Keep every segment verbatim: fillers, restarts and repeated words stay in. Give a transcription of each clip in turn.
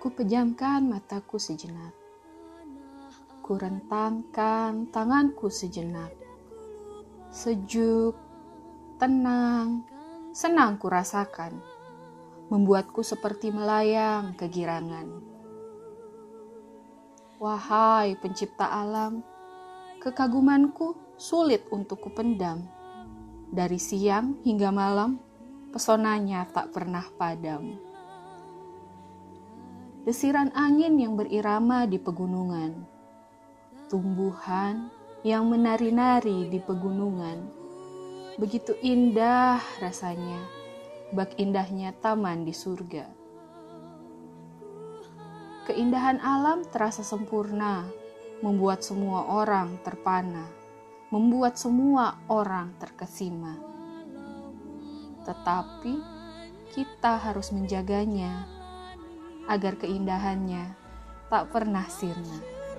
Ku pejamkan mataku sejenak. Ku rentangkan tanganku sejenak. Sejuk, tenang, senang ku rasakan. Membuatku seperti melayang kegirangan. Wahai pencipta alam, kekagumanku sulit untuk kupendam. Dari siang hingga malam, pesonanya tak pernah padam. Desiran angin yang berirama di pegunungan, tumbuhan yang menari-nari di pegunungan. Begitu indah rasanya, bak indahnya taman di surga. Keindahan alam terasa sempurna, membuat semua orang terpana, membuat semua orang terkesima. Tetapi kita harus menjaganya, agar keindahannya tak pernah sirna.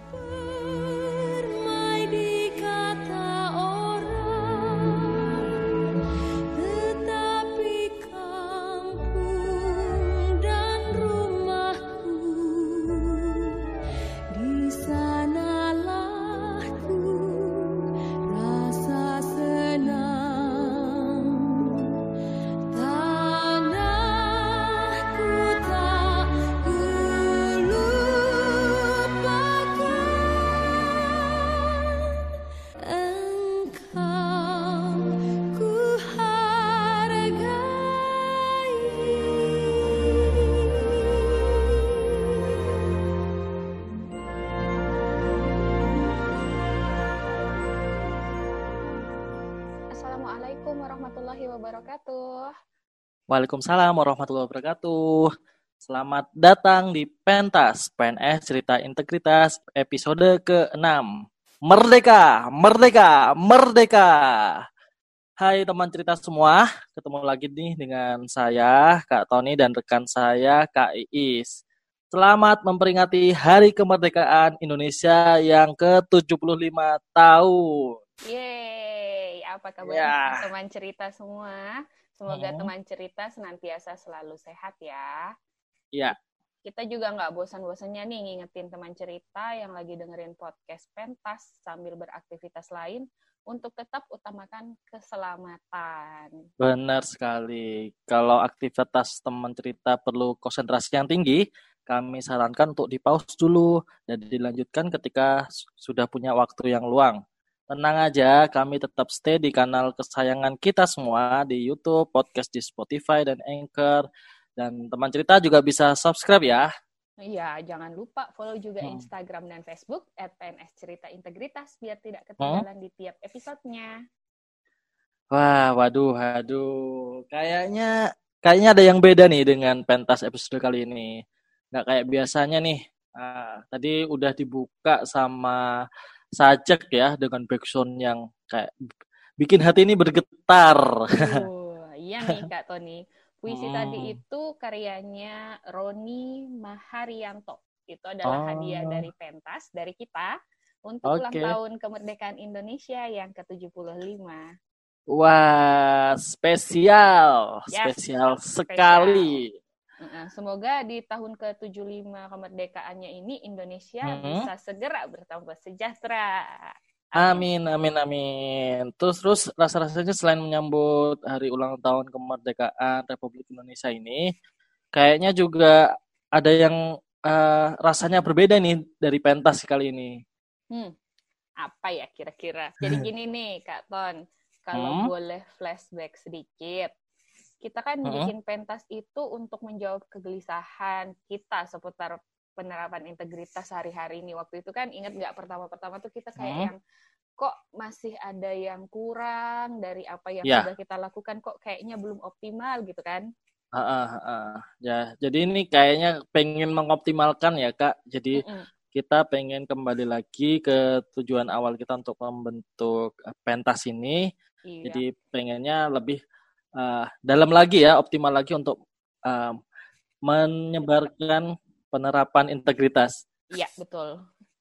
Assalamualaikum warahmatullahi wabarakatuh. Waalaikumsalam warahmatullahi wabarakatuh. Selamat datang di Pentas, P N S Cerita Integritas, episode keenam. Merdeka, merdeka, merdeka. Hai teman cerita semua, ketemu lagi nih dengan saya, Kak Tony, dan rekan saya, Kak Iis. Selamat memperingati Hari Kemerdekaan Indonesia yang ke tujuh puluh lima tahun. Yeay, apa kabar Ya. teman cerita semua? Semoga Hmm. teman cerita senantiasa selalu sehat ya. Ya. Kita juga nggak bosan-bosannya nih ngingetin teman cerita yang lagi dengerin podcast Pentas sambil beraktivitas lain untuk tetap utamakan keselamatan. Benar sekali. Kalau aktivitas teman cerita perlu konsentrasi yang tinggi, kami sarankan untuk di-pause dulu dan dilanjutkan ketika sudah punya waktu yang luang. Tenang aja, kami tetap stay di kanal kesayangan kita semua di YouTube, podcast di Spotify dan Anchor. Dan teman cerita juga bisa subscribe ya. Iya, jangan lupa follow juga Hmm. Instagram dan Facebook at P N S Cerita Integritas biar tidak ketinggalan di tiap episodenya. Wah, waduh, waduh. Kayaknya kayaknya ada yang beda nih dengan pentas episode kali ini. Nggak kayak biasanya nih. Ah, tadi udah dibuka sama Sajak ya dengan backsound yang kayak bikin hati ini bergetar. Uh, iya nih Kak Tony. Puisi Hmm. tadi itu karyanya Roni Maharianto. Itu adalah Oh, hadiah dari Pentas, dari kita, untuk ulang oke. tahun kemerdekaan Indonesia yang ke tujuh puluh lima. Wah, spesial, Yes, spesial spesial. sekali. Uh, Semoga di tahun ke tujuh puluh lima kemerdekaannya ini Indonesia Hmm. bisa segera bertambah sejahtera. Amin, amin, amin. Terus, terus rasa-rasanya selain menyambut hari ulang tahun kemerdekaan Republik Indonesia ini, kayaknya juga ada yang eh, rasanya berbeda nih dari pentas kali ini. Hmm, apa ya kira-kira? Jadi gini nih Kak Ton, kalau Hmm? boleh flashback sedikit. Kita kan Hmm? bikin pentas itu untuk menjawab kegelisahan kita seputar penerapan integritas sehari-hari ini. Waktu itu kan ingat nggak pertama-pertama tuh kita kayak Hmm? yang kok masih ada yang kurang dari apa yang Ya. sudah kita lakukan, kok kayaknya belum optimal gitu kan? Ah, ah, ah. Ya, jadi ini kayaknya pengen mengoptimalkan ya Kak. Jadi Mm-mm. kita pengen kembali lagi ke tujuan awal kita untuk membentuk eh, pentas ini. Iya. Jadi pengennya lebih uh, dalam lagi ya, optimal lagi untuk uh, menyebarkan penerapan integritas. Iya, betul.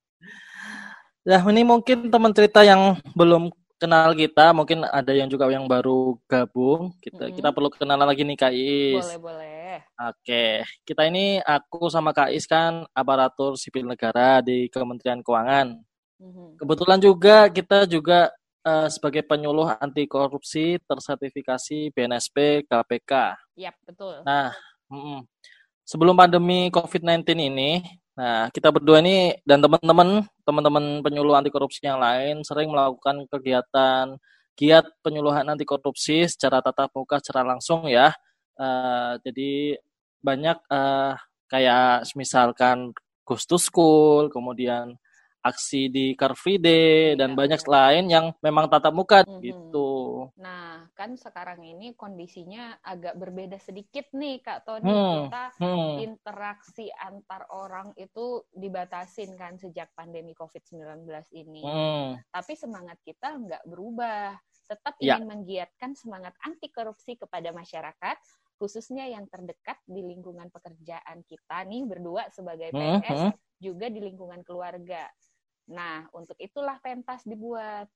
Nah, ini mungkin teman cerita yang belum kenal kita, mungkin ada yang juga yang baru gabung. Kita Mm-mm. kita perlu kenalan lagi nih Kak Is. Boleh, boleh. boleh. Oke, kita ini aku sama Kak Is kan aparatur sipil negara di Kementerian Keuangan. Mhm. Kebetulan juga kita juga eh, sebagai penyuluh anti korupsi tersertifikasi B N S P K P K. Yap, betul. Nah, mm-mm. sebelum pandemi covid sembilan belas ini, nah kita berdua ini dan teman-teman, teman-teman penyuluh anti korupsi yang lain sering melakukan kegiatan giat penyuluhan anti korupsi secara tatap muka, secara langsung ya. Eh, jadi banyak eh, kayak misalkan Ghost to School, kemudian aksi di Car Free Day, dan Iya, banyak benar. lain yang memang tatap muka Mhm. gitu. Nah, kan sekarang ini kondisinya agak berbeda sedikit nih, Kak Tony. Hmm, Kita hmm, interaksi antar orang itu dibatasin kan sejak pandemi covid sembilan belas ini. hmm. Tapi semangat kita nggak berubah. Tetap Ya. ingin menggiatkan semangat anti korupsi kepada masyarakat, khususnya yang terdekat di lingkungan pekerjaan kita nih berdua sebagai P N S, Hmm, hmm. juga di lingkungan keluarga. Nah, untuk itulah pentas dibuat.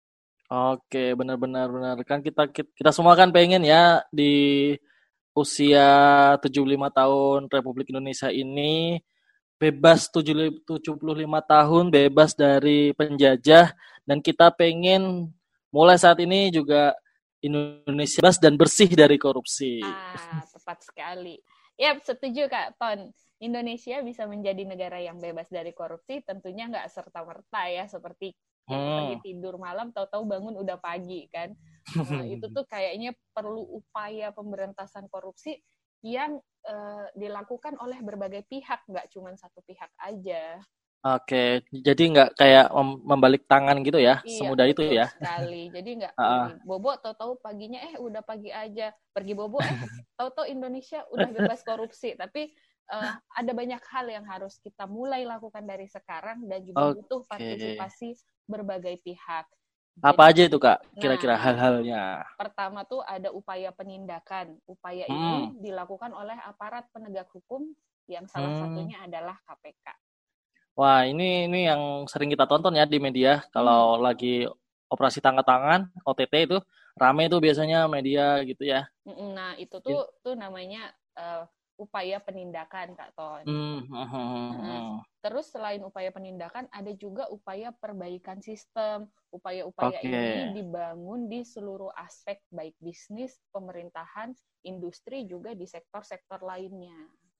Oke, benar-benar benar. Kan kita, kita kita semua kan pengen ya di usia tujuh puluh lima tahun Republik Indonesia ini bebas tujuh puluh lima tahun, bebas dari penjajah, dan kita pengen mulai saat ini juga Indonesia bebas dan bersih dari korupsi. Ah, tepat sekali. Ya, setuju Kak Ton. Indonesia bisa menjadi negara yang bebas dari korupsi, tentunya nggak serta-merta ya, seperti kita pergi Hmm. tidur malam, tahu-tahu bangun udah pagi kan. Nah, itu tuh kayaknya perlu upaya pemberantasan korupsi yang eh, dilakukan oleh berbagai pihak, nggak cuma satu pihak aja. Oke, jadi nggak kayak mem- membalik tangan gitu ya, Iya, semudah itu betul ya. sekali. Jadi nggak Ah, pergi bobo, tahu-tahu paginya eh udah pagi aja. Pergi bobo eh tahu-tahu Indonesia udah bebas korupsi. Tapi eh, ada banyak hal yang harus kita mulai lakukan dari sekarang dan juga butuh Oke, partisipasi berbagai pihak. apa Jadi, aja itu Kak? Kira-kira nah, hal-halnya? pertama tuh ada upaya penindakan. Upaya Hmm, ini dilakukan oleh aparat penegak hukum yang salah hmm. satunya adalah K P K. Wah, ini ini yang sering kita tonton ya di media. Hmm. Kalau lagi operasi tangkap tangan, O T T itu rame tuh biasanya media gitu ya. Mm-mm. Nah, itu tuh tuh namanya eh, upaya penindakan, Kak Ton. Hmm, hmm, hmm, hmm, Nah, hmm. terus selain upaya penindakan, ada juga upaya perbaikan sistem. Upaya-upaya Oke. ini dibangun di seluruh aspek, baik bisnis, pemerintahan, industri, juga di sektor-sektor lainnya.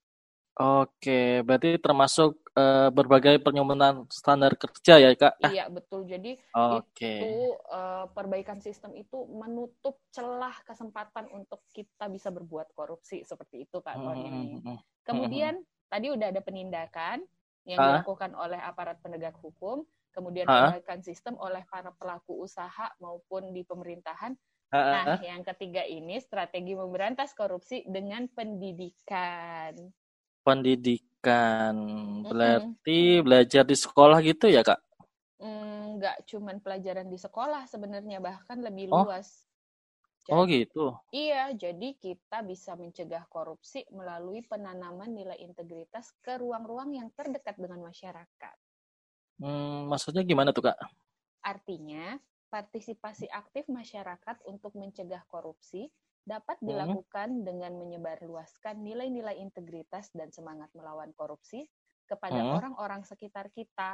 Oke, berarti termasuk eh, berbagai penyempurnaan standar kerja ya, Kak? Iya, betul. Jadi Oke. itu eh, perbaikan sistem itu menutup celah kesempatan untuk kita bisa berbuat korupsi seperti itu, Kak Hmm, Tony. hmm, hmm, hmm, hmm. Kemudian tadi udah ada penindakan yang Ah, dilakukan oleh aparat penegak hukum, kemudian ah, perbaikan sistem oleh para pelaku usaha maupun di pemerintahan. ah, Nah, ah. yang ketiga ini strategi memberantas korupsi dengan pendidikan. Pendidikan. Mm-mm. Berarti belajar di sekolah gitu ya, Kak? Mm, nggak cuman pelajaran di sekolah sebenarnya, bahkan lebih Oh, luas. oh Jadi, gitu. iya, jadi kita bisa mencegah korupsi melalui penanaman nilai integritas ke ruang-ruang yang terdekat dengan masyarakat. Hmm, maksudnya gimana tuh, Kak? Artinya, partisipasi aktif masyarakat untuk mencegah korupsi dapat Hmm, dilakukan dengan menyebarluaskan nilai-nilai integritas dan semangat melawan korupsi kepada hmm, orang-orang sekitar kita.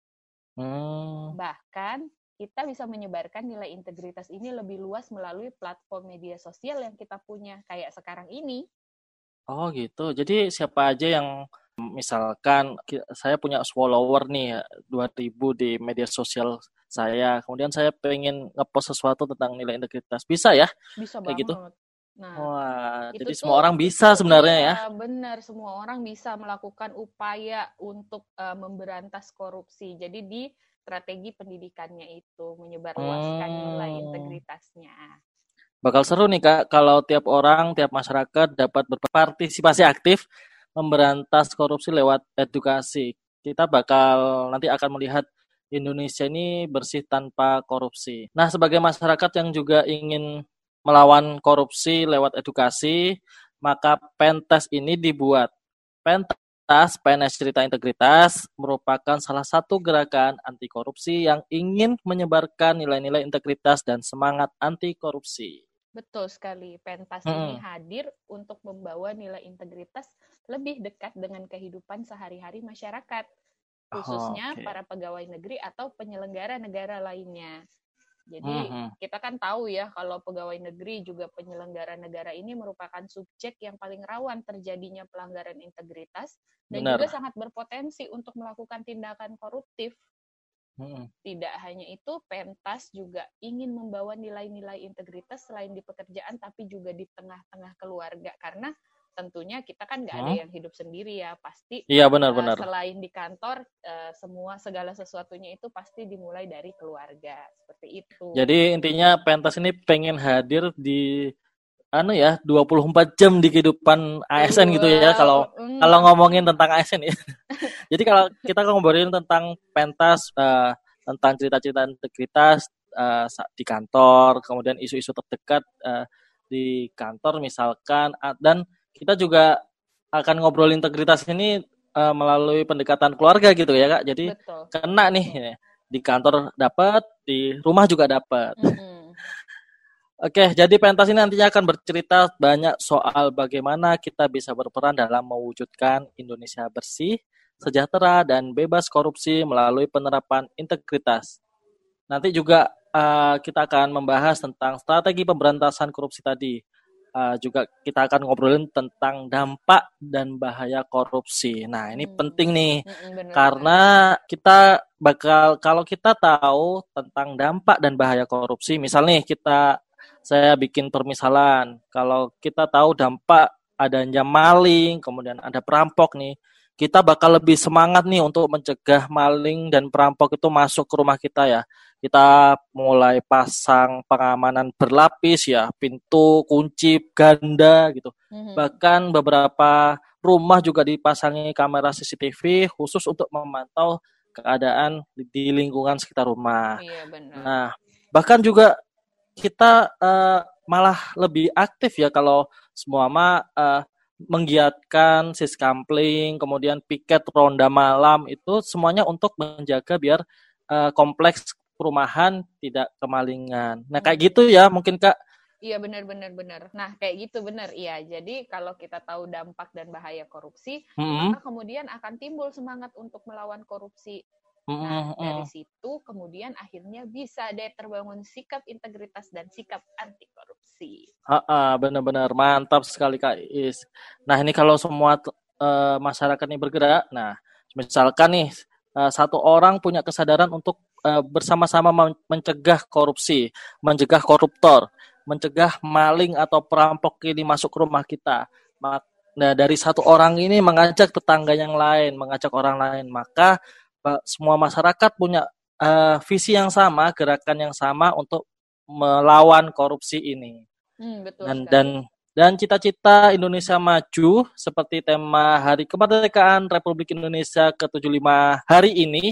hmm. Bahkan, kita bisa menyebarkan nilai integritas ini lebih luas melalui platform media sosial yang kita punya, kayak sekarang ini. Oh gitu. Jadi siapa aja yang misalkan ki- saya punya follower nih ya, dua ribu di media sosial saya, kemudian saya pengen ngepost sesuatu tentang nilai integritas, bisa ya? Bisa Kayak gitu? banget. Nah, Wah, itu jadi semua tuh orang bisa sebenarnya ya. iya benar, semua orang bisa melakukan upaya untuk uh, memberantas korupsi. Jadi di strategi pendidikannya itu menyebarluaskan nilai Hmm, integritasnya. bakal seru nih Kak kalau tiap orang, tiap masyarakat dapat berpartisipasi aktif memberantas korupsi lewat edukasi. Kita bakal nanti akan melihat Indonesia ini bersih tanpa korupsi. Nah, sebagai masyarakat yang juga ingin melawan korupsi lewat edukasi, maka Pentas ini dibuat. Pentas, P N S Cerita Integritas, merupakan salah satu gerakan anti korupsi yang ingin menyebarkan nilai-nilai integritas dan semangat anti korupsi. Betul sekali. Pentas Mm-mm. ini hadir untuk membawa nilai integritas lebih dekat dengan kehidupan sehari-hari masyarakat, khususnya Oke. para pegawai negeri atau penyelenggara negara lainnya. Jadi Mhm. kita kan tahu ya kalau pegawai negeri juga penyelenggara negara ini merupakan subjek yang paling rawan terjadinya pelanggaran integritas dan Benar. juga sangat berpotensi untuk melakukan tindakan koruptif. Mhm. Tidak hanya itu, pentas juga ingin membawa nilai-nilai integritas selain di pekerjaan, tapi juga di tengah-tengah keluarga. Karena tentunya kita kan nggak ada Hmm? yang hidup sendiri ya, pasti Iya uh, benar-benar. selain di kantor, uh, semua segala sesuatunya itu pasti dimulai dari keluarga, seperti itu. Jadi intinya pentas ini pengen hadir di anu ya dua puluh empat jam di kehidupan A S N gitu ya kalau Wow, mm. kalau ngomongin tentang A S N ya. Jadi kalau kita ngobrolin tentang pentas uh, tentang cerita-cerita integritas uh, di kantor, kemudian isu-isu terdekat uh, di kantor misalkan, uh, dan kita juga akan ngobrol integritas ini uh, melalui pendekatan keluarga gitu ya Kak. Jadi Betul. kena nih ya, di kantor dapat, di rumah juga dapat. Mm-hmm. Oke, jadi pentas ini nantinya akan bercerita banyak soal bagaimana kita bisa berperan dalam mewujudkan Indonesia bersih, sejahtera, dan bebas korupsi melalui penerapan integritas. Nanti juga uh, kita akan membahas tentang strategi pemberantasan korupsi tadi. Uh, juga kita akan ngobrolin tentang dampak dan bahaya korupsi. Nah, ini hmm. penting nih, hmm, bener, karena bener. kita bakal, kalau kita tahu tentang dampak dan bahaya korupsi, misalnya kita saya bikin permisalan, kalau kita tahu dampak adanya maling, kemudian ada perampok nih, kita bakal lebih semangat nih untuk mencegah maling dan perampok itu masuk ke rumah kita ya. Kita mulai pasang pengamanan berlapis ya, pintu, kunci, ganda gitu. Mm-hmm. Bahkan beberapa rumah juga dipasangi kamera C C T V khusus untuk memantau keadaan di lingkungan sekitar rumah. Iya, benar. Nah, bahkan juga kita uh, malah lebih aktif ya kalau semua mah uh, menggiatkan siskampling, kemudian piket ronda malam itu semuanya untuk menjaga biar uh, kompleks perumahan tidak kemalingan. Nah kayak gitu ya mungkin Kak. Iya benar-benar benar. Nah kayak gitu benar iya. Jadi kalau kita tahu dampak dan bahaya korupsi, mm-hmm. maka kemudian akan timbul semangat untuk melawan korupsi. Nah, dari situ kemudian akhirnya bisa deh terbangun sikap integritas dan sikap anti korupsi. Ah, benar-benar mantap sekali Kak Is. Nah, ini kalau semua uh, masyarakat ini bergerak, nah, misalkan nih uh, satu orang punya kesadaran untuk uh, bersama-sama mencegah korupsi, mencegah koruptor, mencegah maling atau perampok ini masuk ke rumah kita. Nah, dari satu orang ini mengajak tetangga yang lain, mengajak orang lain, maka semua masyarakat punya uh, visi yang sama, gerakan yang sama untuk melawan korupsi ini. Hmm, betul dan, sekali. dan dan cita-cita Indonesia maju seperti tema Hari Kemerdekaan Republik Indonesia ke tujuh puluh lima hari ini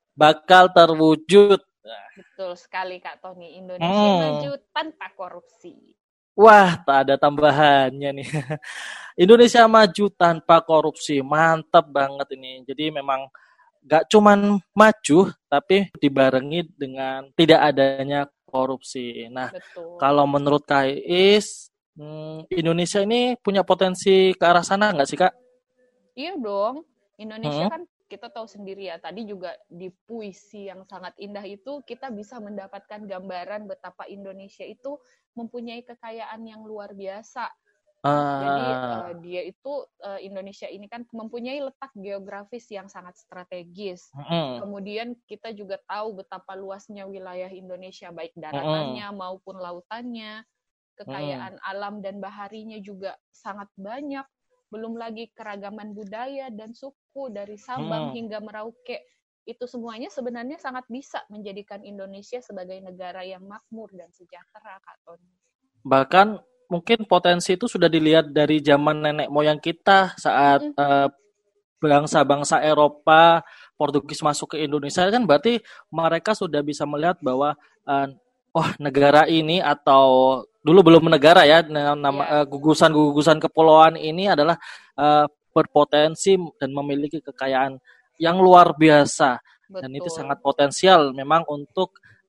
bakal terwujud. Betul sekali Kak Tony. Indonesia hmm. maju tanpa korupsi. Wah, tak ada tambahannya nih. Indonesia maju tanpa korupsi, mantap banget ini. Jadi memang gak cuman maju, tapi dibarengi dengan tidak adanya korupsi. Nah, betul. Kalau menurut Kak Is, hmm, Indonesia ini punya potensi ke arah sana nggak sih, Kak? Iya dong. Indonesia hmm. kan kita tahu sendiri ya, tadi juga di puisi yang sangat indah itu, kita bisa mendapatkan gambaran betapa Indonesia itu mempunyai kekayaan yang luar biasa. Ah. Jadi uh, dia itu uh, Indonesia ini kan mempunyai letak geografis yang sangat strategis. Mm. Kemudian kita juga tahu betapa luasnya wilayah Indonesia baik daratannya mm. maupun lautannya. Kekayaan mm. alam dan baharinya juga sangat banyak. Belum lagi keragaman budaya dan suku dari Sabang mm. hingga Merauke. Itu semuanya sebenarnya sangat bisa menjadikan Indonesia sebagai negara yang makmur dan sejahtera, Kak Tony. Bahkan mungkin potensi itu sudah dilihat dari zaman nenek moyang kita saat mm. uh, bangsa-bangsa Eropa, Portugis masuk ke Indonesia kan berarti mereka sudah bisa melihat bahwa uh, oh negara ini atau dulu belum negara ya nama yeah. uh, gugusan-gugusan kepulauan ini adalah uh, berpotensi dan memiliki kekayaan yang luar biasa. Betul. Dan itu sangat potensial memang untuk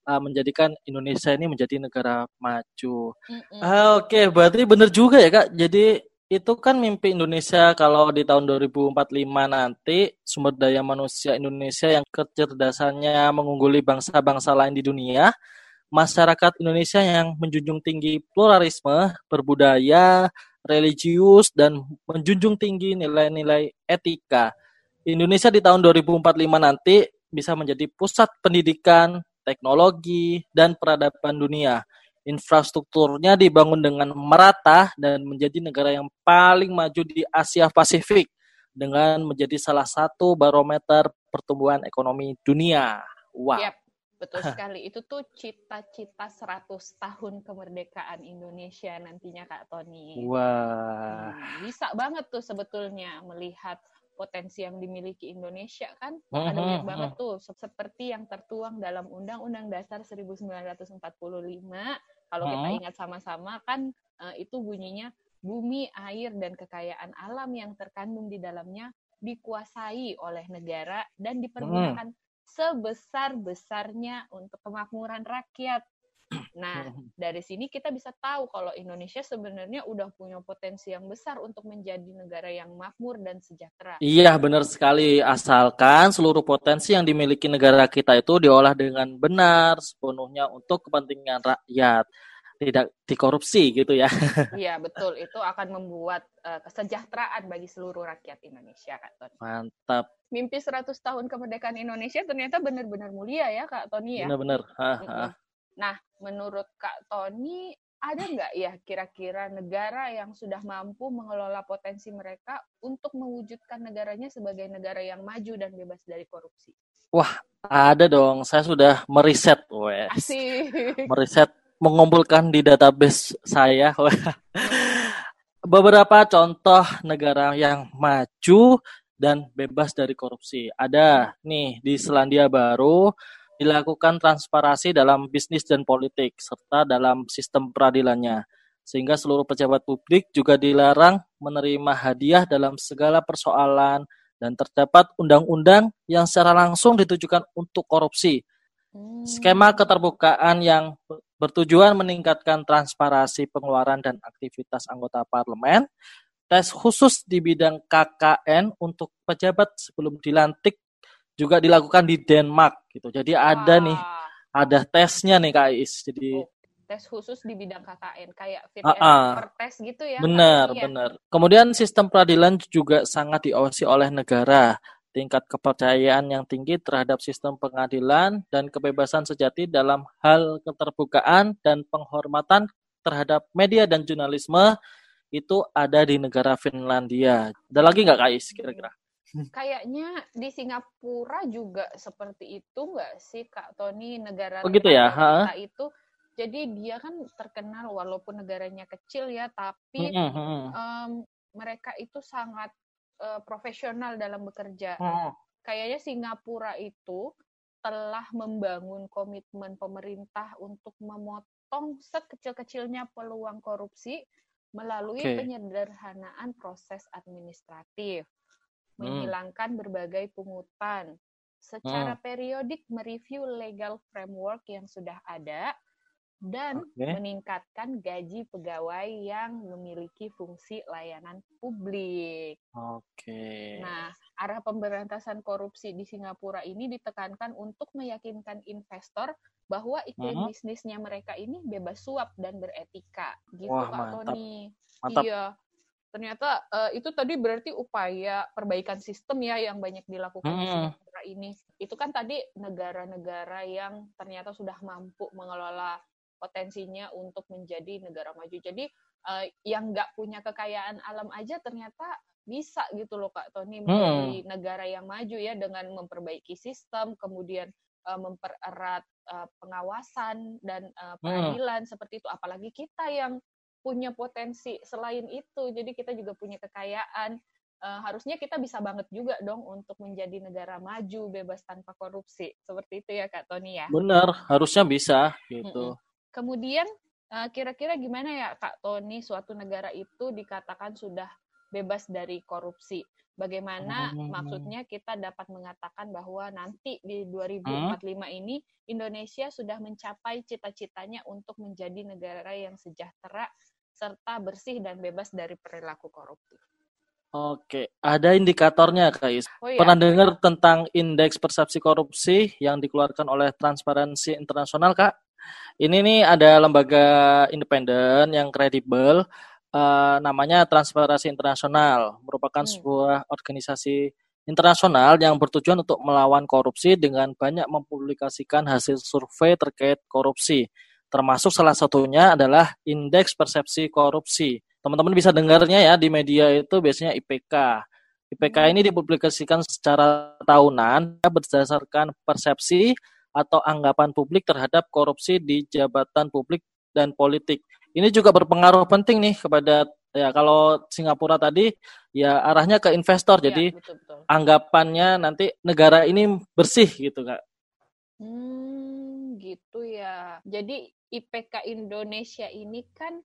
uh, menjadikan Indonesia ini menjadi negara maju. Mm-mm. Ah, Oke, okay. Berarti benar juga ya Kak. Jadi itu kan mimpi Indonesia kalau di tahun dua ribu empat puluh lima nanti sumber daya manusia Indonesia yang kecerdasannya mengungguli bangsa-bangsa lain di dunia, masyarakat Indonesia yang menjunjung tinggi pluralisme, berbudaya, religius, dan menjunjung tinggi nilai-nilai etika. Indonesia di tahun dua ribu empat puluh lima nanti bisa menjadi pusat pendidikan, teknologi, dan peradaban dunia. Infrastrukturnya dibangun dengan merata dan menjadi negara yang paling maju di Asia Pasifik dengan menjadi salah satu barometer pertumbuhan ekonomi dunia. Wah. Yep, betul sekali. Itu tuh cita-cita seratus tahun kemerdekaan Indonesia nantinya Kak Tony. Wah. Hmm, bisa banget tuh sebetulnya melihat potensi yang dimiliki Indonesia kan. Ada banyak banget tuh seperti yang tertuang dalam Undang-Undang Dasar seribu sembilan ratus empat puluh lima. Kalau kita ingat sama-sama kan uh, itu bunyinya bumi, air, dan kekayaan alam yang terkandung di dalamnya dikuasai oleh negara dan dipergunakan sebesar-besarnya untuk kemakmuran rakyat. Nah, dari sini kita bisa tahu kalau Indonesia sebenarnya udah punya potensi yang besar untuk menjadi negara yang makmur dan sejahtera. Iya, benar sekali. Asalkan seluruh potensi yang dimiliki negara kita itu diolah dengan benar, sepenuhnya untuk kepentingan rakyat. Tidak dikorupsi gitu ya. Iya, betul. Itu akan membuat uh, kesejahteraan bagi seluruh rakyat Indonesia, Kak Tony. Mantap. Mimpi seratus tahun kemerdekaan Indonesia ternyata benar-benar mulia ya, Kak Tony ya. Benar-benar. Nah, menurut Kak Tony, ada nggak ya kira-kira negara yang sudah mampu mengelola potensi mereka untuk mewujudkan negaranya sebagai negara yang maju dan bebas dari korupsi? Wah, ada dong. Saya sudah meriset, wes. Asik. Meriset, mengumpulkan di database saya beberapa contoh negara yang maju dan bebas dari korupsi. Ada nih di Selandia Baru. Dilakukan transparansi dalam bisnis dan politik, serta dalam sistem peradilannya. Sehingga seluruh pejabat publik juga dilarang menerima hadiah dalam segala persoalan dan terdapat undang-undang yang secara langsung ditujukan untuk korupsi. Skema keterbukaan yang bertujuan meningkatkan transparansi pengeluaran dan aktivitas anggota parlemen. Tes khusus di bidang K K N untuk pejabat sebelum dilantik juga dilakukan di Denmark gitu. Jadi ada Wah. nih, ada tesnya nih Kak Is. Jadi oh, tes khusus di bidang K K N kayak fit uh, uh, and proper test gitu ya. Benar, ya? benar. Kemudian sistem peradilan juga sangat diawasi oleh negara. Tingkat kepercayaan yang tinggi terhadap sistem pengadilan dan kebebasan sejati dalam hal keterbukaan dan penghormatan terhadap media dan jurnalisme itu ada di negara Finlandia. Ada lagi nggak Kak Is kira-kira? Kayaknya di Singapura juga seperti itu nggak sih Kak Tony, negara oh, gitu ya? kita itu. Jadi dia kan terkenal walaupun negaranya kecil ya, tapi mm-hmm. um, mereka itu sangat uh, profesional dalam bekerja. Mm-hmm. Kayaknya Singapura itu telah membangun komitmen pemerintah untuk memotong sekecil-kecilnya peluang korupsi melalui okay. penyederhanaan proses administratif. Menghilangkan hmm. berbagai pungutan, secara hmm. periodik mereview legal framework yang sudah ada, dan okay. meningkatkan gaji pegawai yang memiliki fungsi layanan publik. Oke. Okay. Nah, arah pemberantasan korupsi di Singapura ini ditekankan untuk meyakinkan investor bahwa iklim hmm. bisnisnya mereka ini bebas suap dan beretika. Gitu Wah, Kak mantap. Tony. Mantap. Iya. Ternyata uh, itu tadi berarti upaya perbaikan sistem ya yang banyak dilakukan hmm. di Singapura ini. Itu kan tadi negara-negara yang ternyata sudah mampu mengelola potensinya untuk menjadi negara maju. Jadi uh, yang nggak punya kekayaan alam aja ternyata bisa gitu loh Kak Tony menjadi hmm. negara yang maju ya dengan memperbaiki sistem, kemudian uh, mempererat uh, pengawasan dan uh, peradilan hmm. seperti itu. Apalagi kita yang punya potensi selain itu, jadi kita juga punya kekayaan. Uh, harusnya kita bisa banget juga dong untuk menjadi negara maju bebas tanpa korupsi. Seperti itu ya Kak Tony ya? Benar, harusnya bisa gitu. Mm-mm. Kemudian uh, kira-kira gimana ya Kak Tony suatu negara itu dikatakan sudah bebas dari korupsi. Bagaimana Hmm. maksudnya kita dapat mengatakan bahwa nanti di dua ribu Hmm. empat puluh lima ini Indonesia sudah mencapai cita-citanya untuk menjadi negara yang sejahtera serta bersih dan bebas dari perilaku koruptif. Oke, ada indikatornya, Kak Is. Oh ya, Pernah dengar tentang indeks persepsi korupsi yang dikeluarkan oleh Transparansi Internasional, Kak? Ini nih ada lembaga independen yang kredibel, uh, namanya Transparansi Internasional, merupakan hmm. sebuah organisasi internasional yang bertujuan untuk melawan korupsi dengan banyak mempublikasikan hasil survei terkait korupsi. Termasuk salah satunya adalah indeks persepsi korupsi. Teman-teman bisa dengarnya ya di media itu biasanya I P K. I P K ini dipublikasikan secara tahunan berdasarkan persepsi atau anggapan publik terhadap korupsi di jabatan publik dan politik. Ini juga berpengaruh penting nih kepada, ya kalau Singapura tadi ya arahnya ke investor, Ya, jadi betul, betul. anggapannya nanti negara ini bersih gitu, Kak. Hmm, gitu ya. Jadi I P K Indonesia ini kan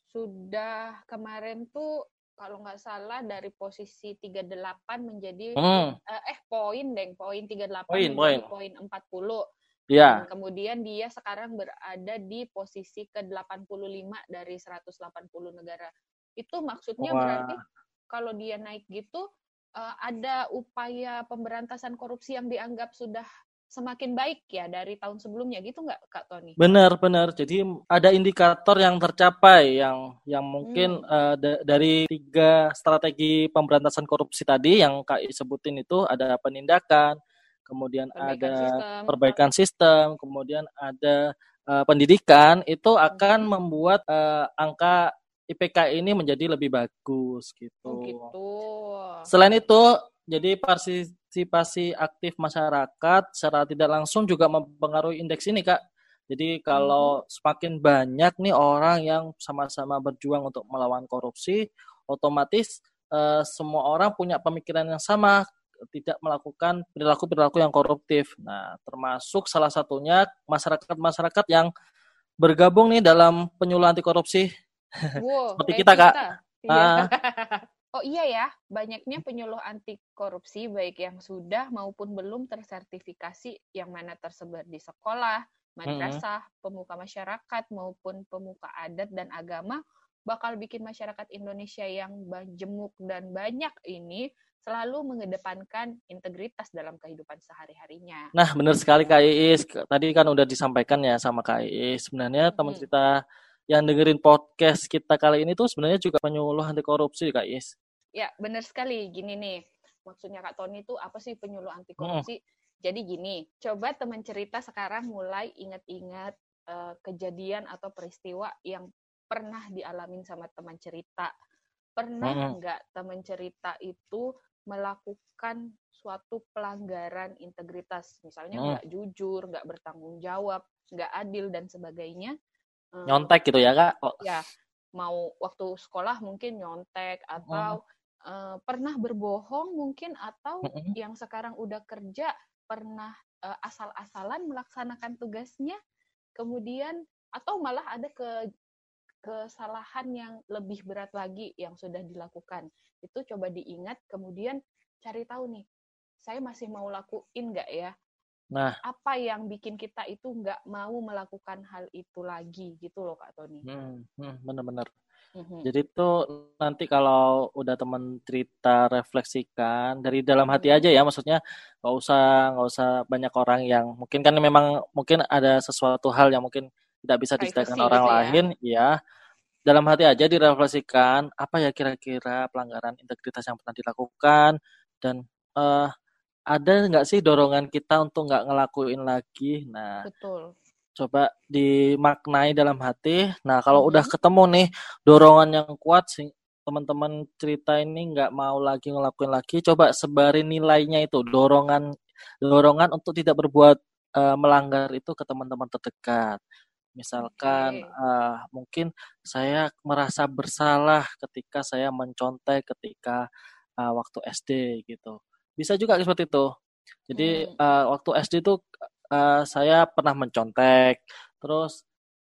sudah kemarin tuh kalau nggak salah dari posisi tiga puluh delapan menjadi Hmm. eh, eh poin deng poin tiga puluh delapan Poin, menjadi poin. poin empat puluh. Ya. Dan kemudian dia sekarang berada di posisi ke delapan puluh lima dari seratus delapan puluh negara. Itu maksudnya Wah. berarti kalau dia naik gitu eh, ada upaya pemberantasan korupsi yang dianggap sudah semakin baik ya dari tahun sebelumnya gitu nggak Kak Tony? Benar, benar. Jadi ada indikator yang tercapai yang yang mungkin Hmm. uh, da- dari tiga strategi pemberantasan korupsi tadi yang Kak I sebutin itu ada penindakan, kemudian Perbaikan ada sistem. perbaikan sistem, kemudian ada uh, pendidikan, itu akan Hmm. membuat uh, angka I P K ini menjadi lebih bagus gitu. Oh gitu. Selain itu, jadi partisipasi aktif masyarakat secara tidak langsung juga mempengaruhi indeks ini, Kak. Jadi kalau Mhm. semakin banyak nih orang yang sama-sama berjuang untuk melawan korupsi, otomatis eh, semua orang punya pemikiran yang sama, tidak melakukan perilaku-perilaku yang koruptif. Nah, termasuk salah satunya masyarakat-masyarakat yang bergabung nih dalam penyuluh anti korupsi. Wow, Seperti kayak kita, Kak. kita. Iya. Ah, Oh iya ya, banyaknya penyuluh anti korupsi baik yang sudah maupun belum tersertifikasi yang mana tersebar di sekolah, madrasah, pemuka masyarakat maupun pemuka adat dan agama bakal bikin masyarakat Indonesia yang jemuk dan banyak ini selalu mengedepankan integritas dalam kehidupan sehari-harinya. Nah, benar sekali Kak Iis. Tadi kan udah disampaikan ya sama Kak Iis. Sebenarnya teman Hmm. cerita yang dengerin podcast kita kali ini tuh sebenarnya juga penyuluh anti korupsi Kak Iis. Ya, benar sekali. Gini nih, maksudnya Kak Tony itu apa sih penyuluh anti korupsi? Hmm. Jadi gini, coba teman cerita sekarang mulai ingat-ingat uh, kejadian atau peristiwa yang pernah dialamin sama teman cerita. Pernah nggak hmm. teman cerita itu melakukan suatu pelanggaran integritas, misalnya nggak hmm. jujur, nggak bertanggung jawab, nggak adil dan sebagainya. Nyontek gitu ya Kak? Oh. Ya, mau waktu sekolah mungkin nyontek atau hmm. uh, pernah berbohong mungkin atau hmm. yang sekarang udah kerja pernah uh, asal-asalan melaksanakan tugasnya, kemudian atau malah ada ke kesalahan yang lebih berat lagi yang sudah dilakukan. Itu coba diingat, kemudian cari tahu nih, saya masih mau lakuin nggak ya? Nah, apa yang bikin kita itu nggak mau melakukan hal itu lagi gitu loh Kak Tony. Hmm, hmm, benar-benar. Mm-hmm. Jadi tuh nanti kalau udah teman cerita refleksikan dari dalam hati mm-hmm. aja ya, maksudnya nggak usah nggak usah banyak orang yang mungkin kan memang mungkin ada sesuatu hal yang mungkin tidak bisa diceritakan orang gitu lain, ya. ya. Dalam hati aja direfleksikan apa ya kira-kira pelanggaran integritas yang pernah dilakukan dan uh, ada nggak sih dorongan kita untuk nggak ngelakuin lagi. Nah, betul. Coba dimaknai dalam hati. Nah, kalau mm-hmm. udah ketemu nih dorongan yang kuat sih teman-teman cerita ini nggak mau lagi ngelakuin lagi, coba sebarin nilainya itu, dorongan dorongan untuk tidak berbuat uh, melanggar itu ke teman-teman terdekat. Misalkan okay. uh, mungkin saya merasa bersalah ketika saya mencontek ketika uh, waktu S D gitu. Bisa juga seperti itu. Jadi hmm. uh, waktu S D itu uh, saya pernah mencontek, terus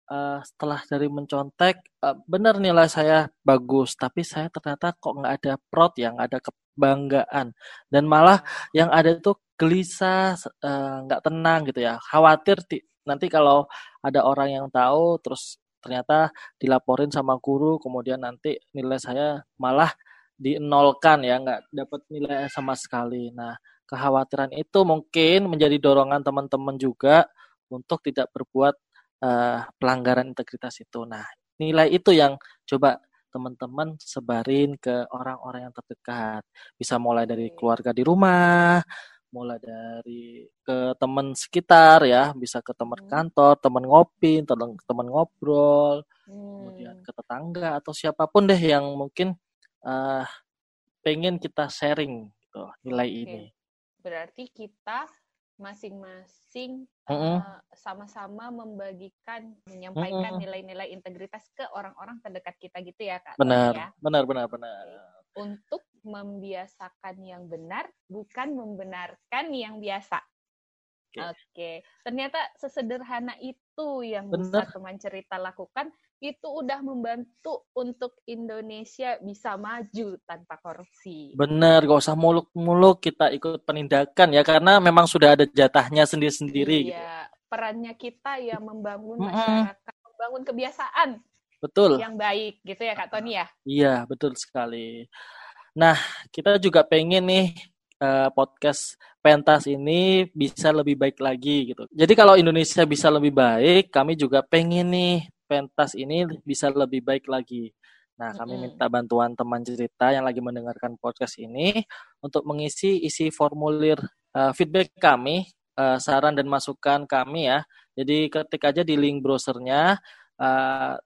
uh, setelah dari mencontek, uh, benar nilai saya bagus, tapi saya ternyata kok nggak ada proud, yang ada kebanggaan, dan malah yang ada tuh gelisah, uh, nggak tenang gitu ya, khawatir ti- nanti kalau ada orang yang tahu, terus ternyata dilaporin sama guru, kemudian nanti nilai saya malah dienolkan ya, nggak dapat nilai sama sekali. Nah, kekhawatiran itu mungkin menjadi dorongan teman-teman juga untuk tidak berbuat uh, pelanggaran integritas itu. Nah, nilai itu yang coba teman-teman sebarin ke orang-orang yang terdekat. Bisa mulai dari keluarga di rumah, mulai dari ke teman sekitar ya, bisa ke teman kantor, teman ngopi, teman teman ngobrol, kemudian ke tetangga atau siapapun deh yang mungkin uh, pengen kita sharing gitu, nilai okay. ini. Berarti kita masing-masing uh-uh. uh, sama-sama membagikan, menyampaikan uh-uh. nilai-nilai integritas ke orang-orang terdekat kita gitu ya, Kak? Benar, ya? benar, benar, benar. Untuk membiasakan yang benar, bukan membenarkan yang biasa. Oke, okay. okay. Ternyata sesederhana itu yang benar. Bisa teman cerita lakukan, itu udah membantu untuk Indonesia bisa maju tanpa korupsi. Benar, gak usah muluk-muluk kita ikut penindakan ya, karena memang sudah ada jatahnya sendiri-sendiri. Iya, gitu. Perannya kita ya membangun mm-hmm. masyarakat, membangun kebiasaan. Betul. Yang baik gitu ya Kak Tony ya? Iya, betul sekali. Nah, kita juga pengen nih uh, podcast Pentas ini bisa lebih baik lagi gitu. Jadi kalau Indonesia bisa lebih baik, kami juga pengen nih Pentas ini bisa lebih baik lagi. Nah, kami mm-hmm. minta bantuan teman cerita yang lagi mendengarkan podcast ini untuk mengisi isi formulir uh, feedback kami, uh, saran dan masukan kami ya. Jadi ketik aja di link browsernya uh,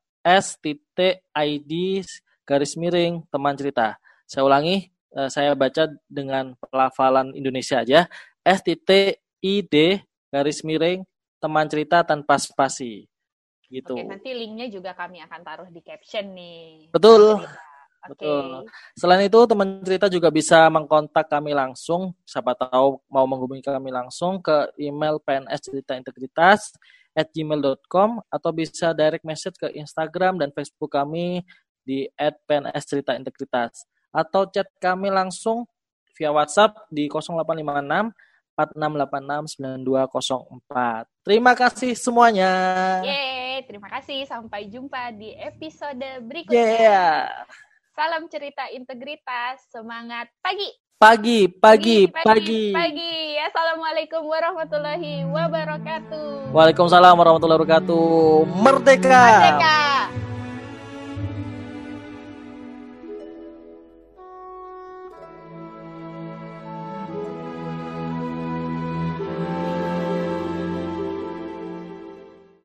s.id garis miring teman cerita. Saya ulangi, uh, saya baca dengan pelafalan Indonesia aja. s.id garis miring teman cerita tanpa spasi. Gitu. Oke, nanti linknya juga kami akan taruh di caption nih. Betul. Oke. Betul. Selain itu, teman cerita juga bisa mengkontak kami langsung. Siapa tahu mau menghubungi kami langsung ke email p n s cerita integritas at gmail dot com atau bisa direct message ke Instagram dan Facebook kami di at p n s cerita integritas. Atau chat kami langsung via WhatsApp di nol delapan lima enam empat enam delapan enam sembilan dua nol empat. Terima kasih semuanya. Yeay, terima kasih. Sampai jumpa di episode berikutnya. Yeah. Salam cerita integritas. Semangat pagi. Pagi, pagi, pagi. Pagi, pagi. Assalamualaikum warahmatullahi wabarakatuh. Waalaikumsalam warahmatullahi wabarakatuh. Merdeka. Merdeka.